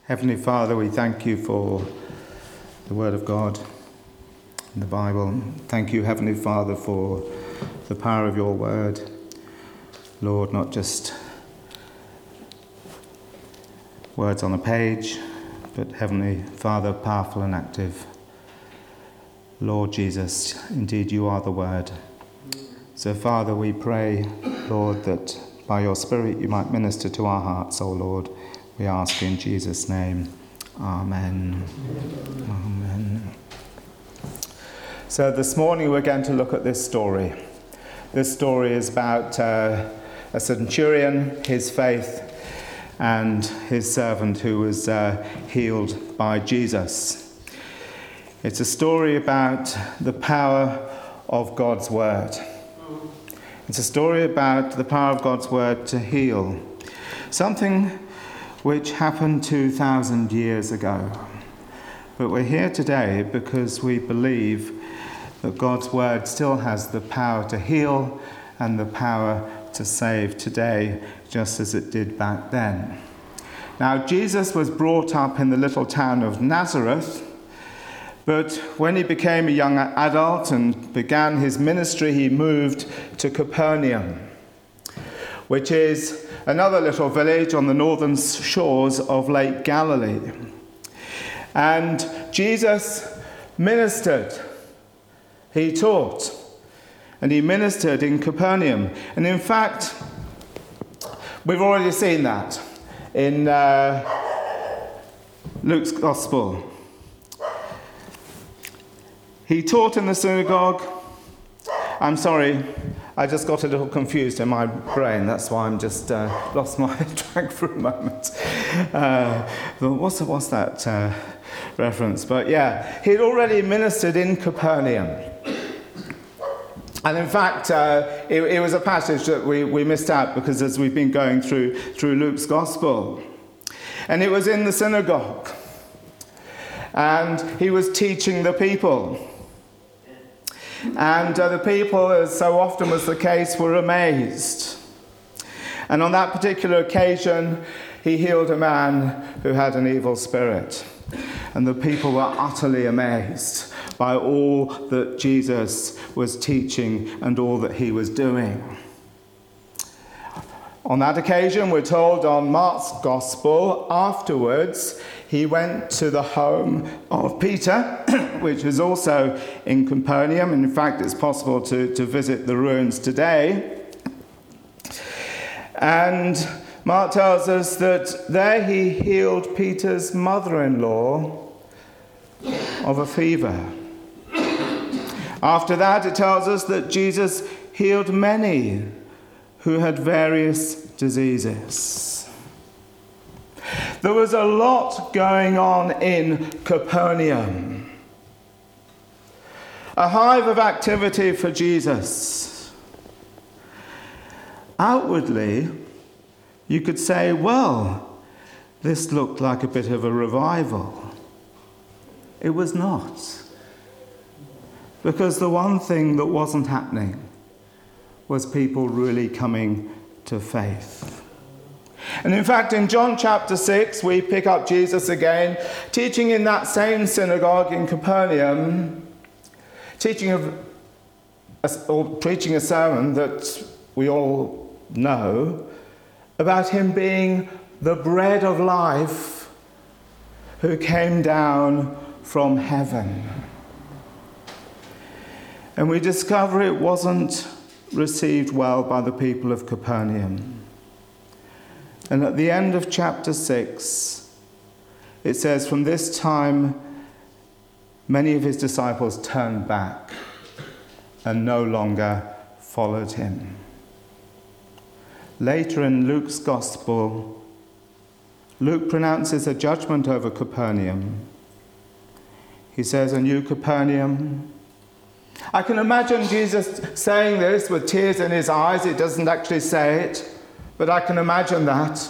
Heavenly Father, we thank you for the Word of God in the Bible. Thank you, Heavenly Father, for the power of your Word. Lord, not just words on a page, but Heavenly Father, powerful and active. Lord Jesus, indeed you are the Word. So, Father, we pray, Lord, that by your Spirit you might minister to our hearts, O Lord. We ask in Jesus' name. Amen. Amen. So this morning we're going to look at this story. This story is about a centurion, his faith, and his servant who was healed by Jesus. It's a story about the power of God's word. It's a story about the power of God's word to heal. Something which happened 2,000 years ago. But we're here today because we believe that God's word still has the power to heal and the power to save today, just as it did back then. Now, Jesus was brought up in the little town of Nazareth, but when he became a young adult and began his ministry, he moved to Capernaum, which is another little village on the northern shores of Lake Galilee. And Jesus ministered. He taught. And he ministered in Capernaum. And in fact, we've already seen that in Luke's Gospel. He taught in the synagogue. I'm sorry, I just got a little confused in my brain. That's why I'm just lost my track for a moment. What's that reference? But yeah, he'd already ministered in Capernaum. And in fact, it was a passage that we missed out because as we've been going through Luke's Gospel. And it was in the synagogue. And he was teaching the people. And the people, as so often was the case, were amazed. And on that particular occasion, he healed a man who had an evil spirit. And the people were utterly amazed by all that Jesus was teaching and all that he was doing. On that occasion, we're told on Mark's Gospel, afterwards, he went to the home of Peter, which is also in Capernaum. In fact, it's possible to visit the ruins today. And Mark tells us that there he healed Peter's mother-in-law of a fever. After that, it tells us that Jesus healed many who had various diseases. There was a lot going on in Capernaum. A hive of activity for Jesus. Outwardly, you could say, well, this looked like a bit of a revival. It was not. Because the one thing that wasn't happening was people really coming to faith. And in fact, in John chapter 6, we pick up Jesus again, teaching in that same synagogue in Capernaum, preaching a sermon that we all know about him being the bread of life who came down from heaven. And we discover it wasn't received well by the people of Capernaum. And at the end of chapter 6, it says, from this time, many of his disciples turned back and no longer followed him. Later in Luke's Gospel, Luke pronounces a judgment over Capernaum. He says, and you, Capernaum. I can imagine Jesus saying this with tears in his eyes. It doesn't actually say it. But I can imagine that.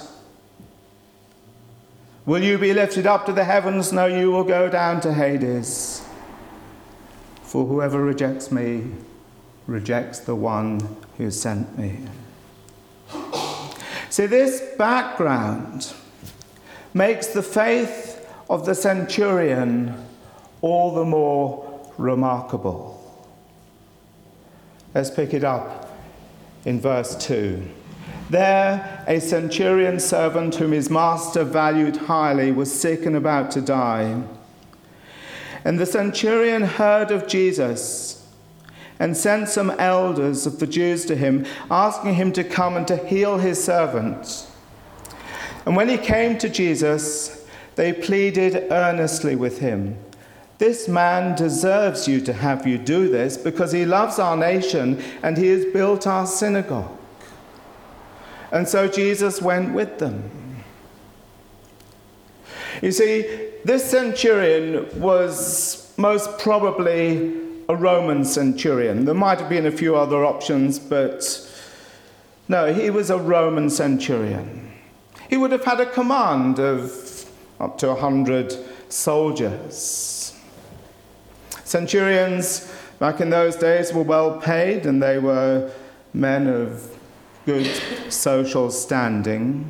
Will you be lifted up to the heavens? No, you will go down to Hades. For whoever rejects me rejects the one who sent me. See, this background makes the faith of the centurion all the more remarkable. Let's pick it up in verse 2. There, a centurion servant whom his master valued highly was sick and about to die. And the centurion heard of Jesus and sent some elders of the Jews to him, asking him to come and to heal his servant. And when he came to Jesus, they pleaded earnestly with him, "This man deserves you to have you do this, because he loves our nation and he has built our synagogue." And so Jesus went with them. You see, this centurion was most probably a Roman centurion. There might have been a few other options, but no, he was a Roman centurion. He would have had a command of up to 100 soldiers. Centurions back in those days were well paid, and they were men of good social standing.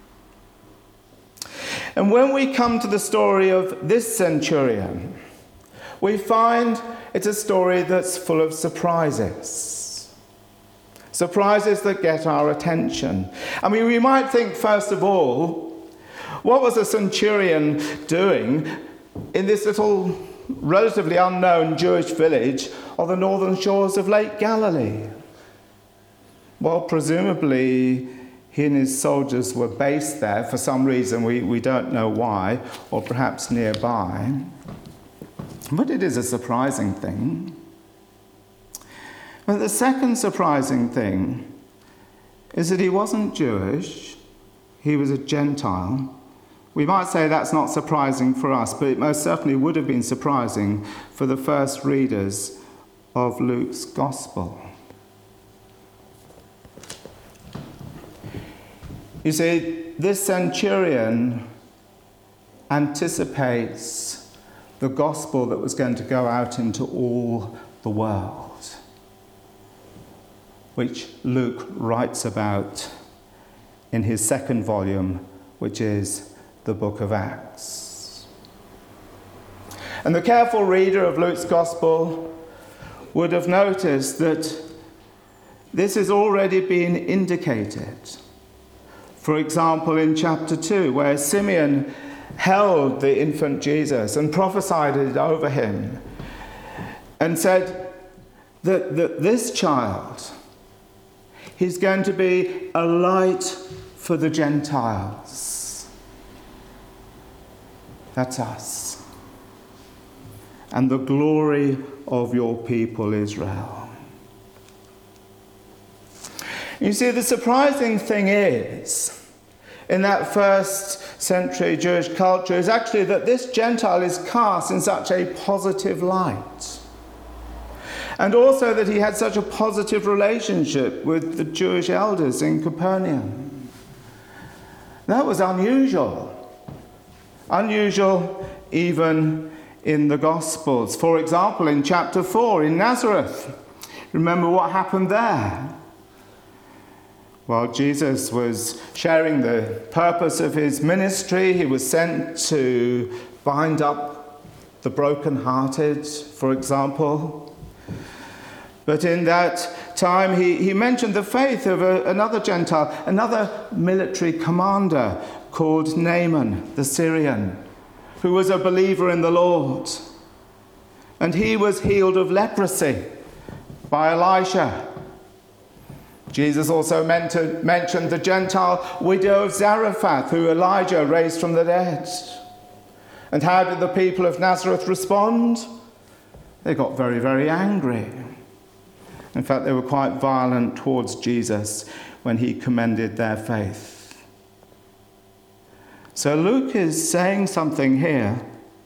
And when we come to the story of this centurion, we find it's a story that's full of surprises. Surprises that get our attention. I mean, we might think, first of all, what was a centurion doing in this little, relatively unknown Jewish village on the northern shores of Lake Galilee? Well, presumably he and his soldiers were based there for some reason, we don't know why, or perhaps nearby. But it is a surprising thing. But the second surprising thing is that he wasn't Jewish, he was a Gentile. We might say that's not surprising for us, but it most certainly would have been surprising for the first readers of Luke's Gospel. You see, this centurion anticipates the gospel that was going to go out into all the world, which Luke writes about in his second volume, which is the book of Acts. And the careful reader of Luke's Gospel would have noticed that this has already been indicated. For example, in chapter 2, where Simeon held the infant Jesus and prophesied it over him and said that this child, he's going to be a light for the Gentiles. That's us. And the glory of your people Israel. You see, the surprising thing is, in that first century Jewish culture, is actually that this Gentile is cast in such a positive light. And also that he had such a positive relationship with the Jewish elders in Capernaum. That was unusual. Unusual even in the Gospels. For example, in chapter 4 in Nazareth, remember what happened there? While Jesus was sharing the purpose of his ministry, he was sent to bind up the brokenhearted, for example. But in that time, he mentioned the faith of another Gentile, another military commander called Naaman the Syrian, who was a believer in the Lord. And he was healed of leprosy by Elisha. Jesus also mentioned the Gentile widow of Zarephath, who Elijah raised from the dead. And how did the people of Nazareth respond? They got very, very angry. In fact, they were quite violent towards Jesus when he commended their faith. So Luke is saying something here.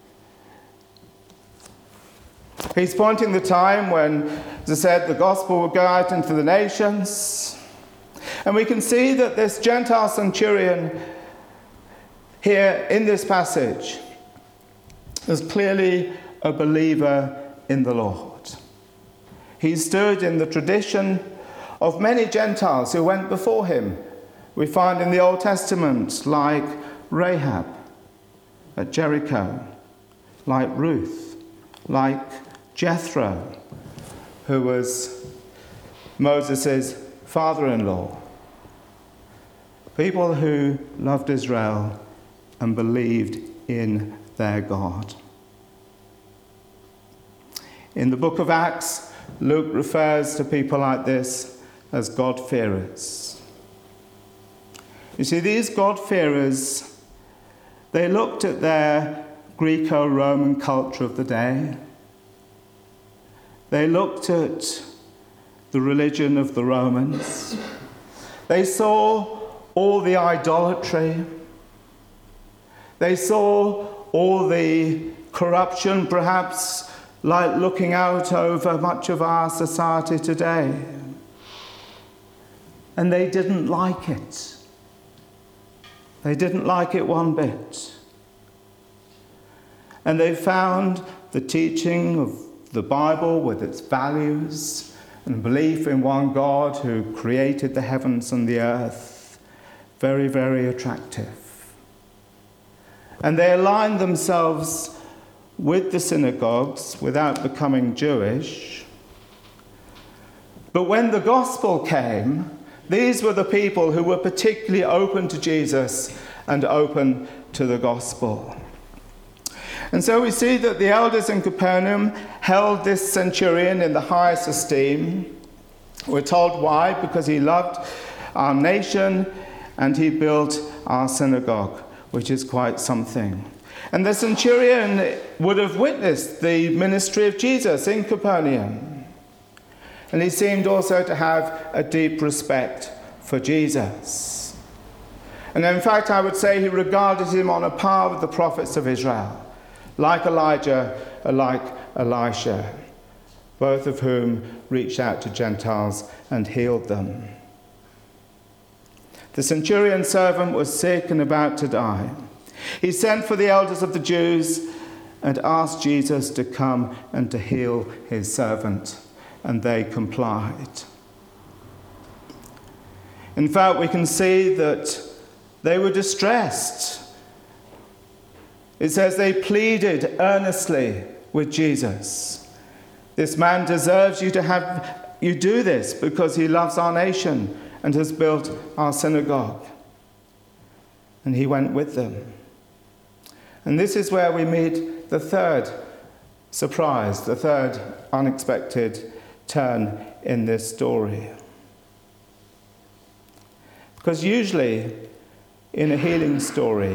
He's pointing the time when, as I said, the gospel would go out into the nations. And we can see that this Gentile centurion here in this passage is clearly a believer in the Lord. He stood in the tradition of many Gentiles who went before him. We find in the Old Testament, like Rahab, at Jericho, like Ruth, like Jethro, who was Moses' father-in-law. People who loved Israel and believed in their God. In the book of Acts, Luke refers to people like this as God-fearers. You see, these God-fearers, they looked at their Greco-Roman culture of the day. They looked at the religion of the Romans. They saw all the idolatry. They saw all the corruption, perhaps like looking out over much of our society today. And they didn't like it. They didn't like it one bit. And they found the teaching of the Bible with its values and belief in one God who created the heavens and the earth very, very attractive. And they aligned themselves with the synagogues without becoming Jewish. But when the gospel came, these were the people who were particularly open to Jesus and open to the gospel. And so we see that the elders in Capernaum held this centurion in the highest esteem. We're told why: because he loved our nation and he built our synagogue, which is quite something. And the centurion would have witnessed the ministry of Jesus in Capernaum. And he seemed also to have a deep respect for Jesus. And in fact, I would say he regarded him on a par with the prophets of Israel, like Elijah, like Elisha, both of whom reached out to Gentiles and healed them. The centurion's servant was sick and about to die. He sent for the elders of the Jews and asked Jesus to come and to heal his servant, and they complied. In fact, we can see that they were distressed. It says they pleaded earnestly with Jesus. This man deserves you to have you do this because he loves our nation and has built our synagogue. And he went with them. And this is where we meet the third surprise, the third unexpected turn in this story. Because usually in a healing story,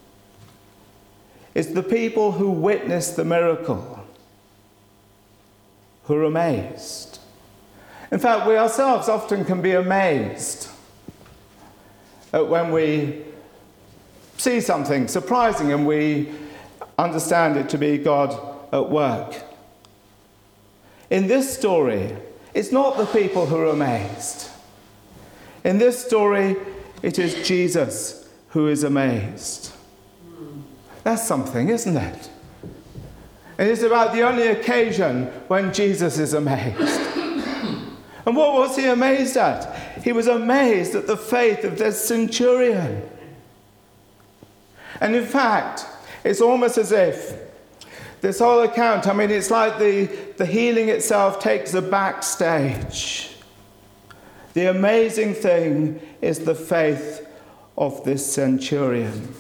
it's the people who witness the miracle who are amazed. In fact, we ourselves often can be amazed at when we see something surprising and we understand it to be God at work. In this story, it's not the people who are amazed. In this story, it is Jesus who is amazed. That's something, isn't it? It is about the only occasion when Jesus is amazed. And what was he amazed at? He was amazed at the faith of this centurion. And in fact, it's almost as if this whole account, it's like the healing itself takes a backstage. The amazing thing is the faith of this centurion.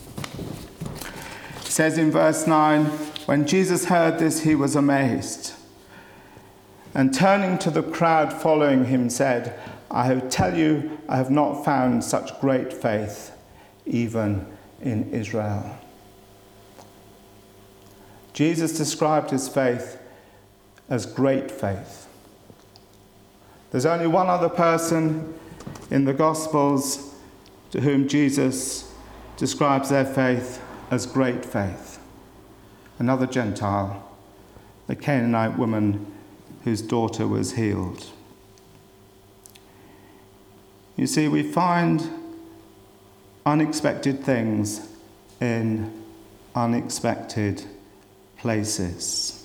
It says in verse 9, when Jesus heard this, he was amazed. And turning to the crowd following him, said, I tell you, I have not found such great faith, even in Israel. Jesus described his faith as great faith. There's only one other person in the Gospels to whom Jesus describes their faith as great faith. Another Gentile, the Canaanite woman whose daughter was healed. You see, we find unexpected things in unexpected places.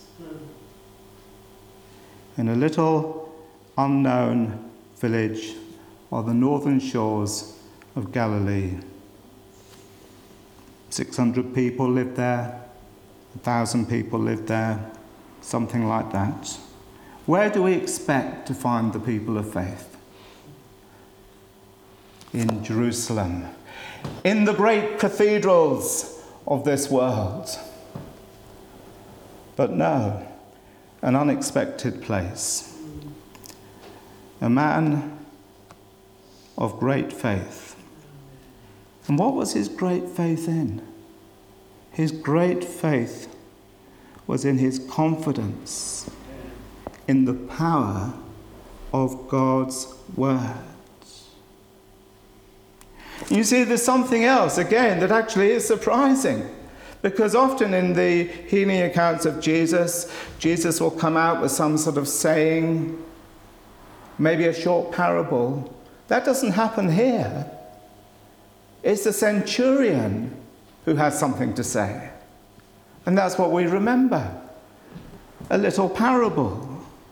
In a little unknown village on the northern shores of Galilee, 600 people lived there, 1,000 people lived there, something like that. Where do we expect to find the people of faith? In Jerusalem, in the great cathedrals of this world. But no, an unexpected place. A man of great faith. And what was his great faith in? His great faith was in his confidence in the power of God's word. You see, there's something else, again, that actually is surprising. Because often in the healing accounts of Jesus, Jesus will come out with some sort of saying, maybe a short parable. That doesn't happen here. It's the centurion who has something to say. And that's what we remember. A little parable.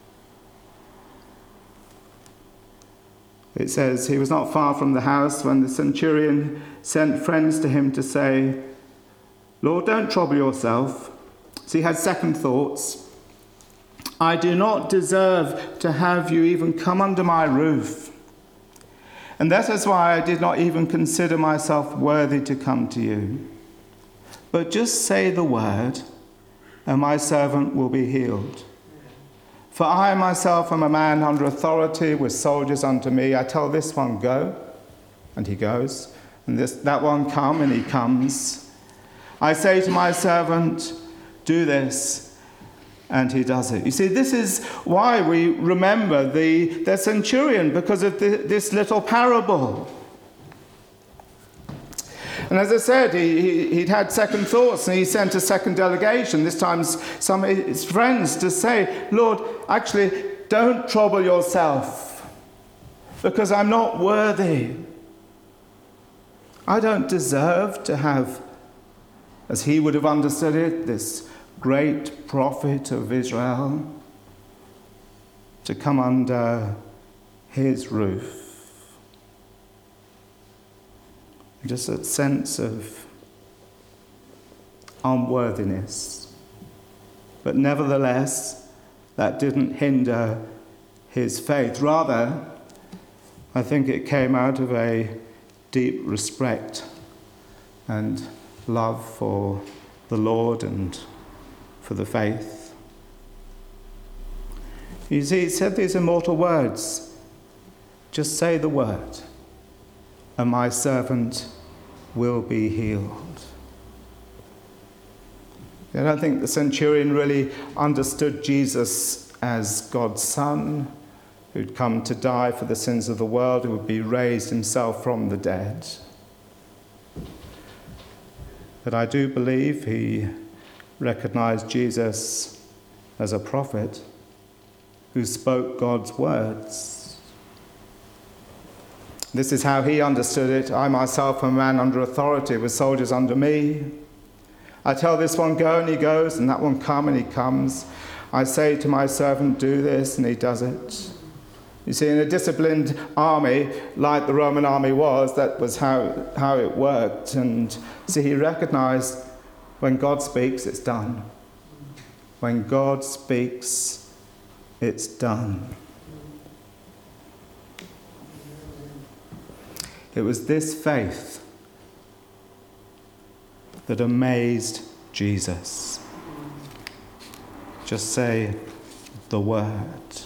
It says, he was not far from the house when the centurion sent friends to him to say, Lord, don't trouble yourself. So he had second thoughts. I do not deserve to have you even come under my roof. And that is why I did not even consider myself worthy to come to you. But just say the word, and my servant will be healed. For I myself am a man under authority with soldiers under me. I tell this one, go, and he goes. And that one, come, and he comes. I say to my servant, do this, and he does it. You see, this is why we remember the centurion, because of this little parable. And as I said, he'd had second thoughts, and he sent a second delegation, this time some of his friends, to say, Lord, actually, don't trouble yourself, because I'm not worthy. I don't deserve to have, as he would have understood it, this great prophet of Israel to come under his roof. Just a sense of unworthiness. But nevertheless, that didn't hinder his faith. Rather, I think it came out of a deep respect and love for the Lord and for the faith. You see, he said these immortal words, just say the word, and my servant will be healed. I don't think the centurion really understood Jesus as God's son, who'd come to die for the sins of the world, who would be raised himself from the dead. But I do believe he recognized Jesus as a prophet who spoke God's words. This is how he understood it. I myself am a man under authority with soldiers under me. I tell this one, go, and he goes, and that one, come, and he comes. I say to my servant, do this, and he does it. You see, in a disciplined army, like the Roman army was, that was how it worked. And see, he recognized when God speaks, it's done. When God speaks, it's done. It was this faith that amazed Jesus. Just say the word.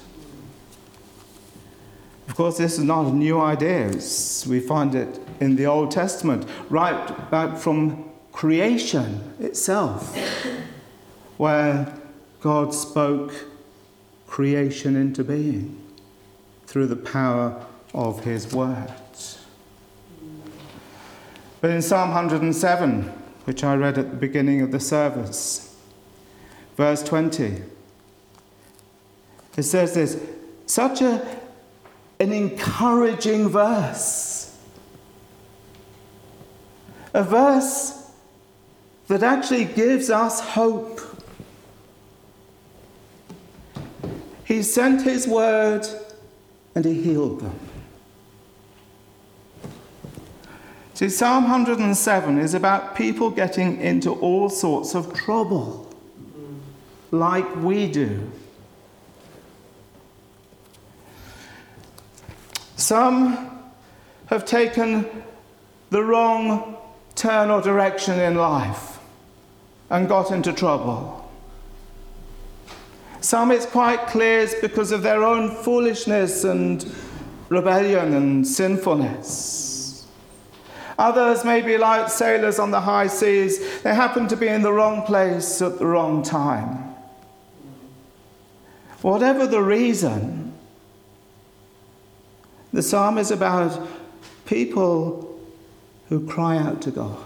Of course, this is not a new idea. We find it in the Old Testament, right back from creation itself, where God spoke creation into being through the power of his word. But in Psalm 107, which I read at the beginning of the service, verse 20, it says this, such an encouraging verse. A verse that actually gives us hope. He sent his word and he healed them. See, Psalm 107 is about people getting into all sorts of trouble, like we do. Some have taken the wrong turn or direction in life and got into trouble. Some, it's quite clear, is because of their own foolishness and rebellion and sinfulness. Others may be like sailors on the high seas. They happen to be in the wrong place at the wrong time. Whatever the reason, the psalm is about people who cry out to God.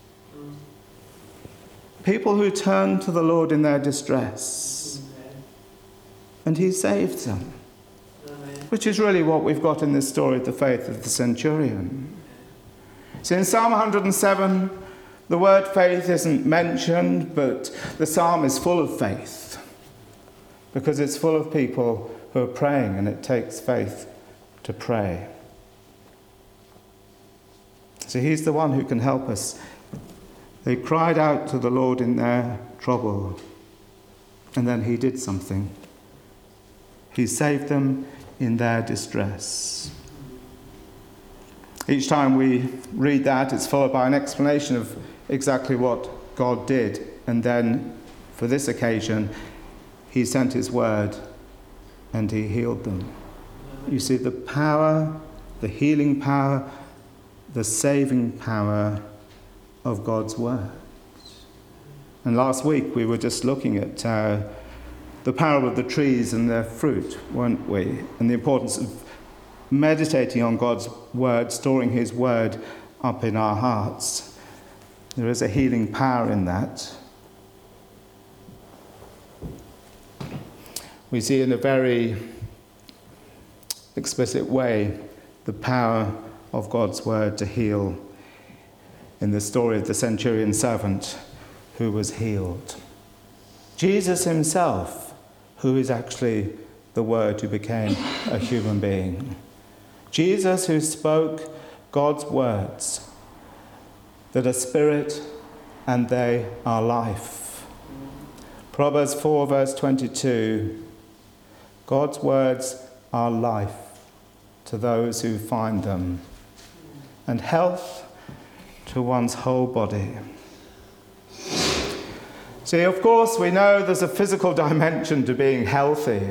People who turn to the Lord in their distress. And he saves them. Which is really what we've got in this story of the faith of the centurion. So in Psalm 107, the word faith isn't mentioned, but the psalm is full of faith. Because it's full of people who are praying, and it takes faith to pray. So he's the one who can help us. They cried out to the Lord in their trouble, and then he did something. He saved them in their distress. Each time we read that, it's followed by an explanation of exactly what God did. And then, for this occasion, he sent his word and he healed them. You see the power, the healing power, the saving power of God's word. And last week we were just looking at the power of the trees and their fruit, weren't we? And the importance of meditating on God's word, storing his word up in our hearts. There is a healing power in that. We see in a very explicit way the power of God's word to heal in the story of the centurion servant who was healed. Jesus himself, who is actually the Word who became a human being. Jesus who spoke God's words that are spirit and they are life. Proverbs 4 verse 22, God's words are life to those who find them, and health to one's whole body. See, of course, we know there's a physical dimension to being healthy.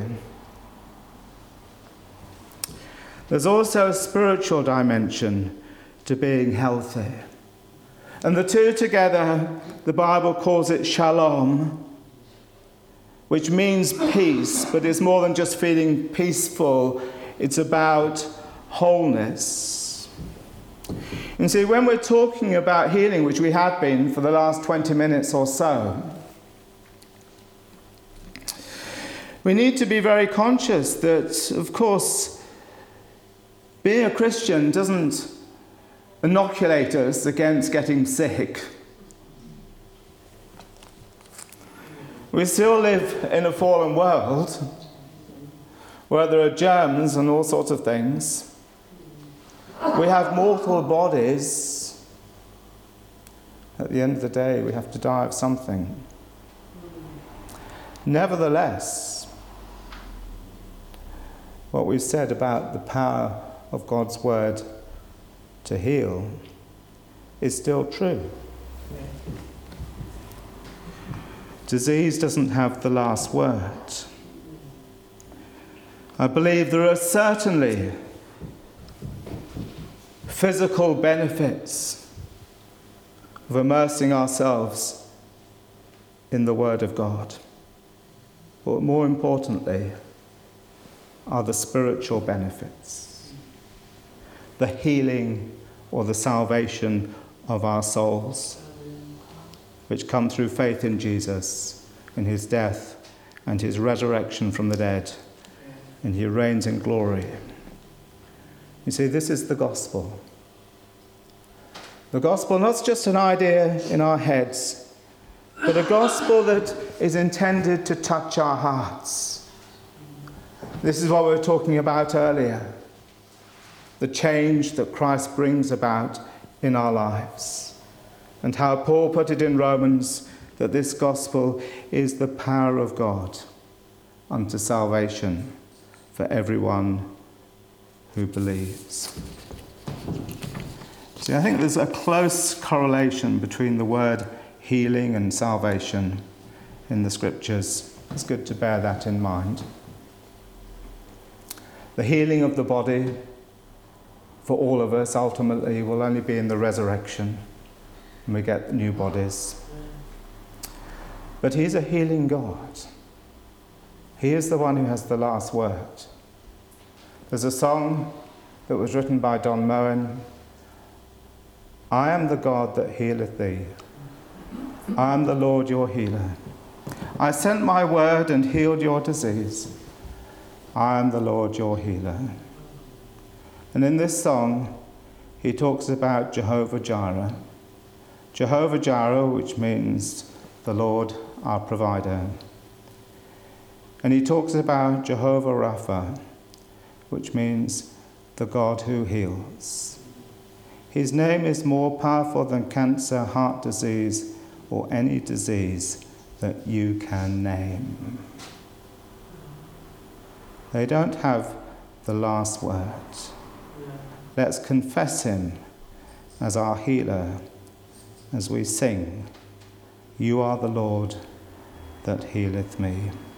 There's also a spiritual dimension to being healthy. And the two together, the Bible calls it shalom, which means peace, but it's more than just feeling peaceful. It's about wholeness. And see, when we're talking about healing, which we have been for the last 20 minutes or so, we need to be very conscious that, of course, being a Christian doesn't inoculate us against getting sick. We still live in a fallen world where there are germs and all sorts of things. We have mortal bodies. At the end of the day, we have to die of something. Nevertheless, what we've said about the power of God's word to heal is still true. Disease doesn't have the last word. I believe there are certainly physical benefits of immersing ourselves in the Word of God. But more importantly, are the spiritual benefits, the healing or the salvation of our souls, which come through faith in Jesus, in his death and his resurrection from the dead, and he reigns in glory. You see, this is the gospel. The gospel, not just an idea in our heads, but a gospel that is intended to touch our hearts. This is what we were talking about earlier, the change that Christ brings about in our lives. And how Paul put it in Romans, that this gospel is the power of God unto salvation for everyone who believes. See, I think there's a close correlation between the word healing and salvation in the scriptures. It's good to bear that in mind. The healing of the body for all of us ultimately will only be in the resurrection when we get new bodies. But he's a healing God. He is the one who has the last word. There's a song that was written by Don Moen. I am the God that healeth thee. I am the Lord your healer. I sent my word and healed your disease. I am the Lord your healer. And in this song, he talks about Jehovah Jireh. Jehovah Jireh, which means the Lord our provider. And he talks about Jehovah Rapha, which means the God who heals. His name is more powerful than cancer, heart disease, or any disease that you can name. They don't have the last word. Let's confess him as our healer as we sing, You are the Lord that healeth me.